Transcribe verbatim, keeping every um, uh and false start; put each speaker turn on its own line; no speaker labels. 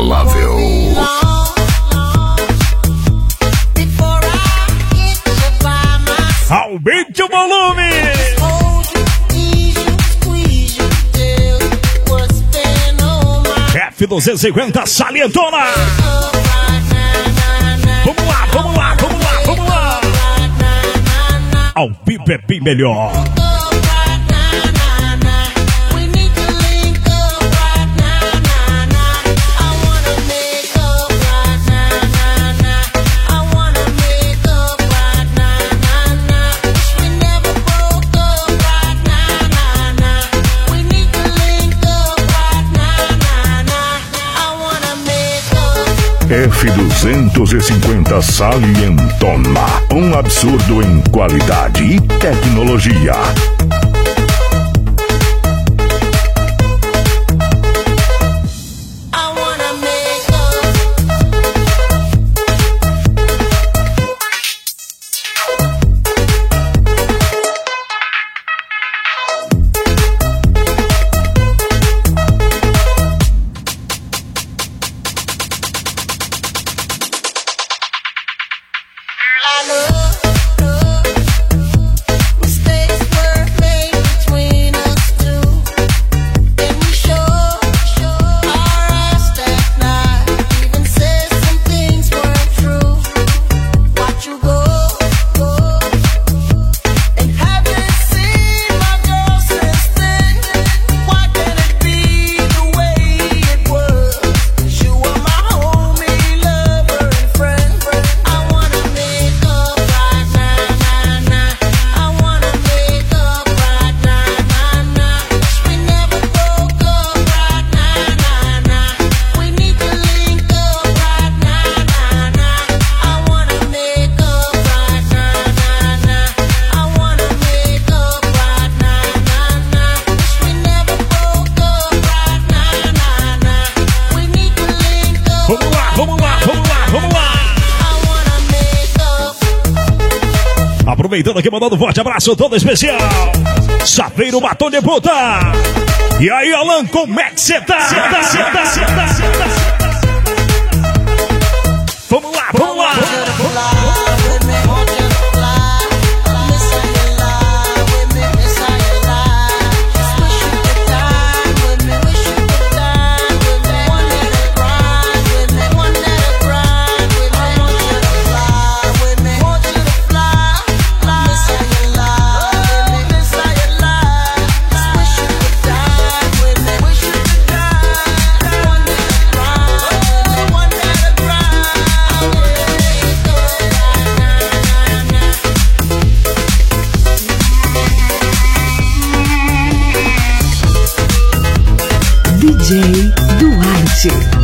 inabalável.
Aumente o volume! F duzentos e cinquenta salientona! Vamos lá, vamos lá, vamos lá, vamos lá! Ao vivo é bem melhor.
F duzentos e cinquenta salientona. Um absurdo em qualidade e tecnologia.
Aproveitando aqui, mandando um forte abraço todo especial. Saveiro Batom de Puta. E aí, Alan, como é que você tá? Cê tá, cê tá, cê tá, cê tá. Vamos lá, vamos lá. Vamos lá.
D J Duarte.